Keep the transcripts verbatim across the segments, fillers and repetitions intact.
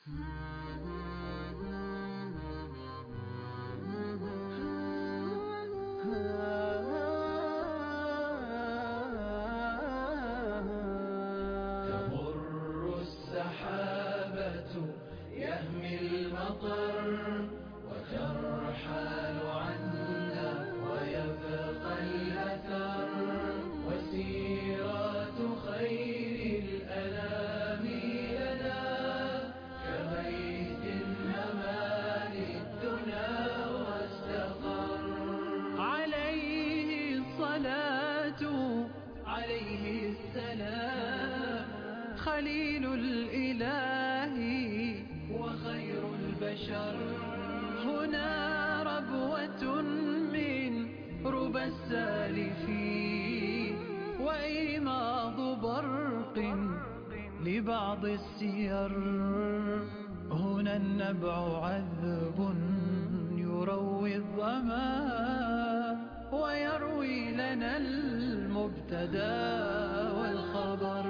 تمر السحابة يهمي المطر وترحل عنا ويبقى الأثر وسيرات خير الأنام لنا كغيث هما للدنا واستقر. عليه الصلاة عليه السلام خليل الإله وخير البشر. هنا ربوة من ربى السالفين وإيماض برق لبعض السير. هنا النبع عذب يروي الظما ويروي لنا المبتدا والخبر.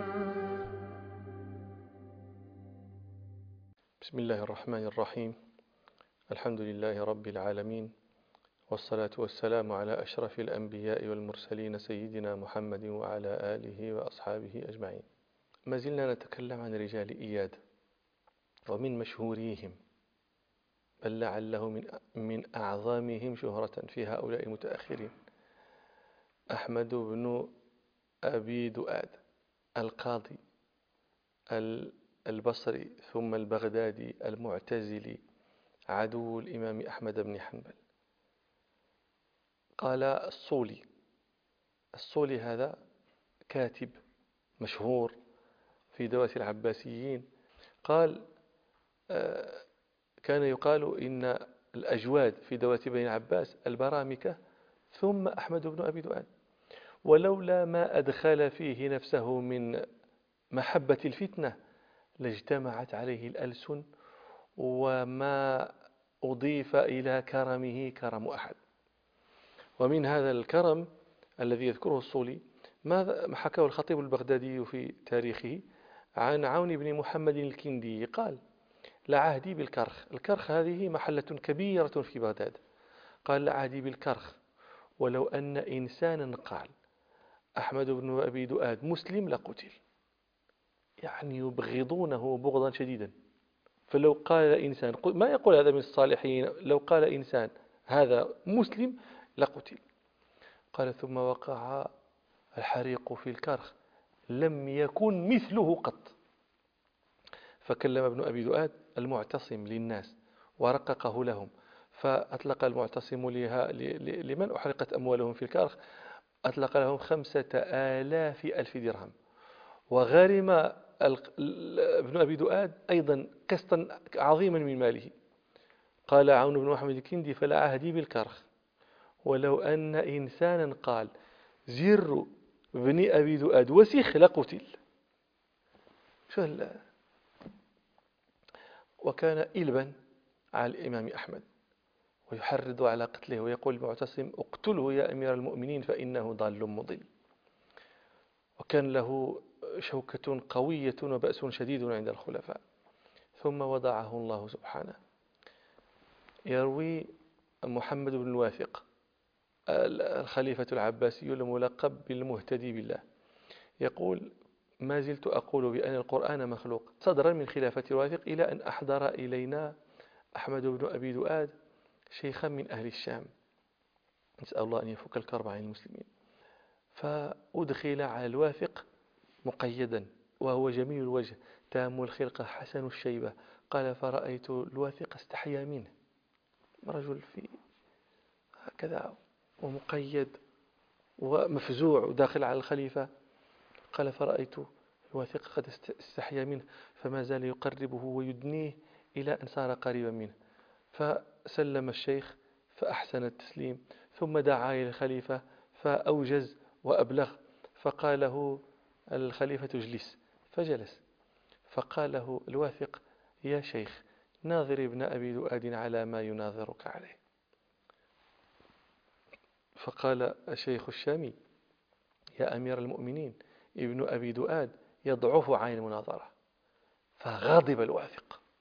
بسم الله الرحمن الرحيم. الحمد لله رب العالمين، والصلاة والسلام على أشرف الأنبياء والمرسلين سيدنا محمد وعلى آله وأصحابه أجمعين. ما زلنا نتكلم عن رجال إياد ومن مشهوريهم، بل لعله من من أعظمهم شهرة في هؤلاء المتأخرين أحمد بن أبي دؤاد القاضي البصري ثم البغدادي المعتزلي عدو الإمام أحمد بن حنبل. قال الصولي الصولي هذا كاتب مشهور في دولة العباسيين، قال آه كان يقال إن الأجواد في دولة بني العباس البرامكة ثم أحمد بن أبي دؤاد، ولولا ما أدخل فيه نفسه من محبة الفتنة لاجتمعت عليه الألسن وما أضيف إلى كرمه كرم أحد. ومن هذا الكرم الذي يذكره الصولي ما حكاه الخطيب البغدادي في تاريخه عن عون بن محمد الكندي، قال: لعهدي بالكرخ. الكرخ هذه محلة كبيرة في بغداد. قال: لعهدي بالكرخ ولو أن إنسانا قال أحمد بن أبي دؤاد مسلم لقتل. يعني يبغضونه بغضا شديدا. فلو قال إنسان، ما يقول هذا من الصالحين، لو قال إنسان هذا مسلم لقتل. قال: ثم وقع الحريق في الكرخ لم يكن مثله قط. فكلم ابن أبي دؤاد المعتصم للناس ورققه لهم، فأطلق المعتصم لها لمن أحرقت أموالهم في الكرخ، أطلق لهم خمسة آلاف ألف درهم، وغرم ابن أبي دؤاد أيضا قسطا عظيما من ماله. قال عون بن محمد الكندي: فلعهدي بالكرخ ولو أن إنسانا قال زر بن أبي دؤاد وسخ لقتل. شو وكان إلبا على الإمام أحمد ويحرض على قتله، ويقول المعتصم: اقتله يا أمير المؤمنين فإنه ضال مضل. وكان له شوكة قوية وبأس شديد عند الخلفاء. ثم وضعه الله سبحانه. يروي محمد بن الواثق الخليفة العباسي الملقب بالمهتدي بالله، يقول: ما زلت أقول بأن القرآن مخلوق صدرا من خلافة الواثق إلى أن أحضر إلينا أحمد بن أبي دؤاد شيخا من أهل الشام، نسأل الله أن يفك الكرب عن المسلمين. فأدخل على الواثق مقيدا وهو جميل الوجه تام الخلقة حسن الشيبة. قال: فرأيت الواثق استحيا منه، رجل في هكذا ومقيد ومفزوع وداخل على الخليفة. قال: فرأيت الواثق قد استحيا منه فما زال يقربه ويدنيه إلى أن صار قريبا منه. فسلم الشيخ فأحسن التسليم، ثم دعا إلى الخليفة فأوجز وأبلغ، فقال له الخليفة: اجلس. فجلس. فقال له الواثق: يا شيخ، ناظر ابن أبي دؤاد على ما يناظرك عليه. فقال الشيخ الشامي: يا أمير المؤمنين، ابن أبي دؤاد يضعف عن المناظرة. فغضب الواثق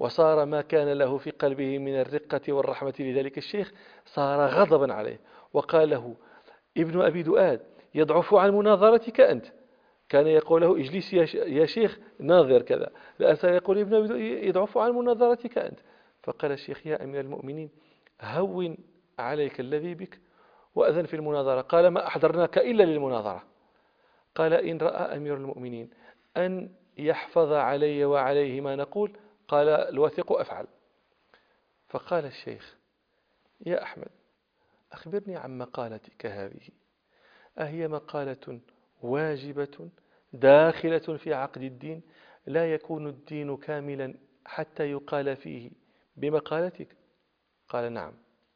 وصار ما كان له في قلبه من الرقة والرحمة لذلك الشيخ صار غضبا عليه، وقال له: ابن أبي دؤاد يضعف عن مناظرتك أنت. كان يقول له: اجلس يا شيخ ناظر كذا، لا يقول ابن أبي دؤاد يضعف عن مناظرتك أنت. فقال الشيخ: يا أمير المؤمنين هون عليك الذي بك وأذن في المناظرة. قال: ما أحضرناك إلا للمناظرة. قال: إن رأى أمير المؤمنين أن يحفظ علي وعليه ما نقول، قال الوثق أفعل. فقال الشيخ: يا أحمد أخبرني عن مقالتك هذه، أهي مقالة واجبة داخلة في عقد الدين لا يكون الدين كاملا حتى يقال فيه بمقالتك؟ قال: نعم.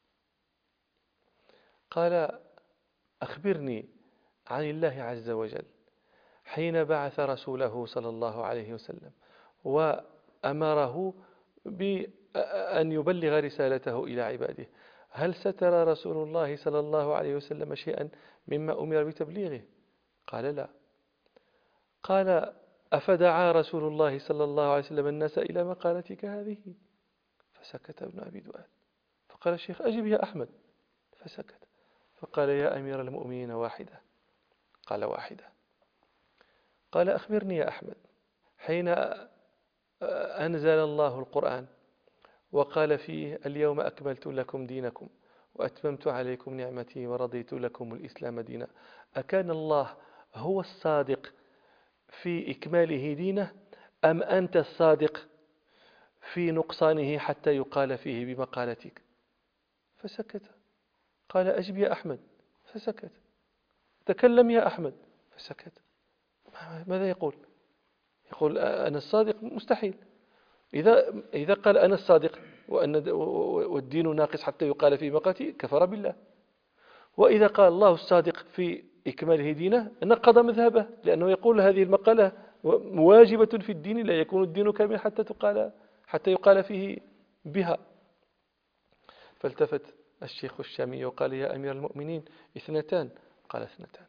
قال: أخبرني عن الله عز وجل حين بعث رسوله صلى الله عليه وسلم وأمره بأن يبلغ رسالته إلى عباده، هل ستر رسول الله صلى الله عليه وسلم شيئا مما أمر بتبليغه؟ قال: لا. قال: أفدعا رسول الله صلى الله عليه وسلم الناس إلى مقالتك هذه؟ فسكت ابن أبي دؤاد. فقال الشيخ: أجب يا أحمد. فسكت. فقال: يا أمير المؤمنين واحدة. قال: واحدة. قال: أخبرني يا أحمد حين أنزل الله القرآن وقال فيه: اليوم أكملت لكم دينكم وأتممت عليكم نعمتي ورضيت لكم الإسلام دينا، أكان الله هو الصادق في إكماله دينه أم أنت الصادق في نقصانه حتى يقال فيه بمقالتك؟ فسكت. قال: أجب يا أحمد. فسكت. تكلم يا أحمد. فسكت. ماذا يقول؟ يقول أنا الصادق؟ مستحيل. إذا إذا قال أنا الصادق وأن والدين ناقص حتى يقال فيه مقالتي كفر بالله، وإذا قال الله الصادق في إكماله دينه نقض مذهبه، لأنه يقول هذه المقالة واجبة في الدين لا يكون الدين كاملا حتى تقال حتى يقال فيه بها. فالتفت الشيخ الشامي وقال: يا أمير المؤمنين اثنتان. قال: اثنتان.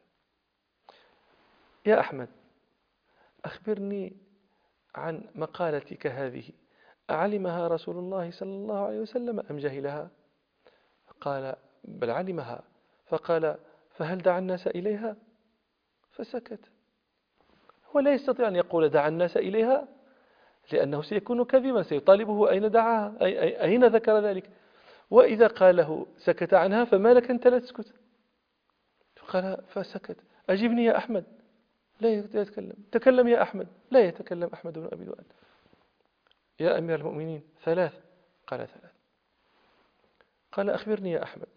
يا أحمد أخبرني عن مقالتك هذه، أعلمها رسول الله صلى الله عليه وسلم أم جهلها؟ قال: بل علمها. فقال: فهل دعا الناس إليها؟ فسكت. هو لا يستطيع أن يقول دعا الناس إليها لأنه سيكون كذبا، سيطالبه أين دعاها، أي أي أين ذكر ذلك. وإذا قال له سكت عنها فما لك أنت لا تسكت؟ فقال: فسكت. أجبني يا أحمد. لا يتكلم. تكلم يا أحمد. لا يتكلم أحمد بن أبي دؤاد. يا أمير المؤمنين ثلاث. قال: ثلاث. قال: أخبرني يا أحمد،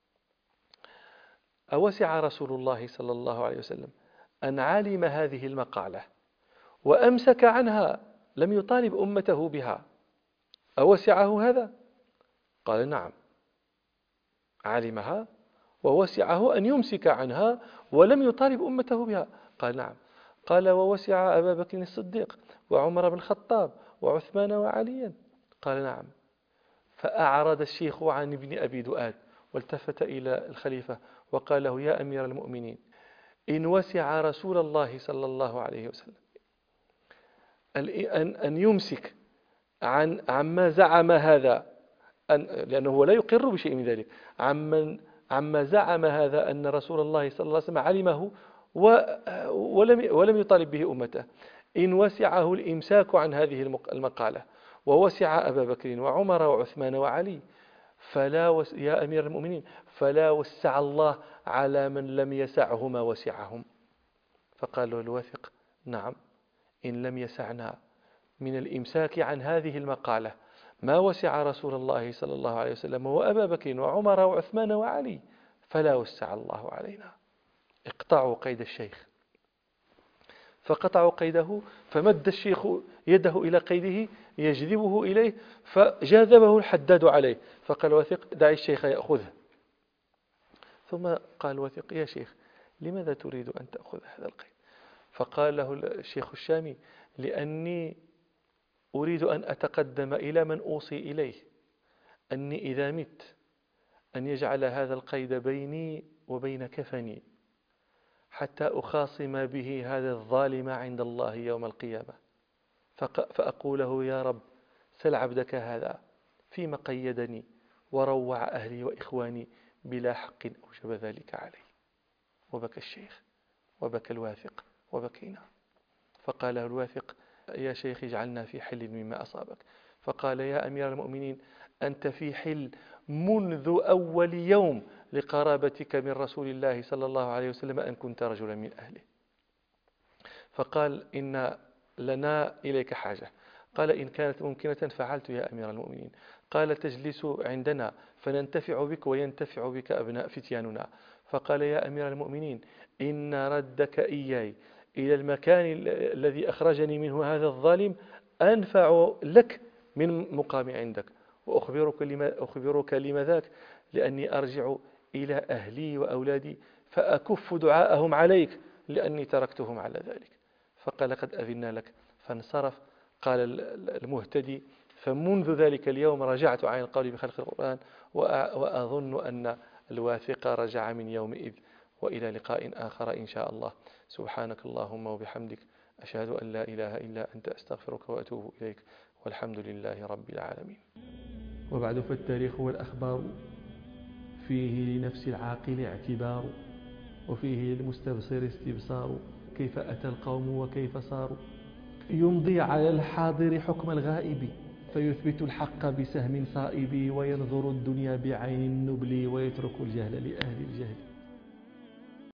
أوسع رسول الله صلى الله عليه وسلم أن علم هذه المقالة وأمسك عنها لم يطالب أمته بها، أوسعه هذا؟ قال: نعم، علمها ووسعه أن يمسك عنها ولم يطالب أمته بها. قال: نعم. قال: ووسع أبا بكر الصديق وعمر بن الخطاب وعثمان وعليا؟ قال: نعم. فأعرض الشيخ عن ابن أبي دؤاد والتفت إلى الخليفة وقال له: يا أمير المؤمنين إن وسع رسول الله صلى الله عليه وسلم أن أن يمسك عن عما زعم هذا، أن لأنه هو لا يقر بشيء من ذلك، عمن عما زعم هذا أن رسول الله صلى الله عليه وسلم علمه ولم ولم يطالب به أمته، إن وسعه الإمساك عن هذه المقالة ووسع أبا بكر وعمر وعثمان وعلي فلا وس... يا أمير المؤمنين فلا وسع الله على من لم يسعه ما وسعهم. فقال له الواثق: نعم، إن لم يسعنا من الإمساك عن هذه المقالة ما وسع رسول الله صلى الله عليه وسلم وأبا بكر وعمر وعثمان وعلي فلا وسع الله علينا. اقطعوا قيد الشيخ. فقطعوا قيده، فمد الشيخ يده إلى قيده يجذبه إليه، فجاذبه الحداد عليه. فقال الوثيق: دع الشيخ يأخذه. ثم قال الوثيق: يا شيخ لماذا تريد أن تأخذ هذا القيد؟ فقال له الشيخ الشامي: لأني أريد أن أتقدم إلى من أوصي إليه أني إذا مت أن يجعل هذا القيد بيني وبين كفني حتى أخاصم به هذا الظالم عند الله يوم القيامة، فأقول له: يا رب سل عبدك هذا فيما قيدني وروع أهلي وإخواني بلا حق أوجب ذلك علي. وبكى الشيخ وبكى الواثق وبكينا. فقال له الواثق: يا شيخ اجعلنا في حل مما أصابك. فقال: يا أمير المؤمنين، أنت في حل منذ أول يوم لقرابتك من رسول الله صلى الله عليه وسلم أن كنت رجلا من أهله. فقال: إن لنا إليك حاجة. قال: إن كانت ممكنة فعلت يا أمير المؤمنين. قال: تجلس عندنا فننتفع بك وينتفع بك أبناء فتياننا. فقال: يا أمير المؤمنين، إن ردك إياي إلى المكان الذي أخرجني منه هذا الظالم أنفع لك من مقام عندك، وأخبرك لما أخبرك لما ذاك، لأني أرجع إلى أهلي وأولادي فأكف دعاءهم عليك لأني تركتهم على ذلك. فقال: قد أذنا لك. فانصرف. قال المهتدي: فمنذ ذلك اليوم رجعت عن القول بخلق القرآن، وأظن أن الواثق رجع من يومئذ. وإلى لقاء آخر إن شاء الله. سبحانك اللهم وبحمدك، أشهد أن لا إله إلا أنت، أستغفرك وأتوب إليك، والحمد لله رب العالمين. وبعد، فالتاريخ والأخبار فيه لنفس العاقل اعتبار، وفيه للمستبصر استبصار، كيف أتى القوم وكيف صاروا. يمضي على الحاضر حكم الغائب، فيثبت الحق بسهم صائب، وينظر الدنيا بعين النبل، ويترك الجهل لأهل الجهل.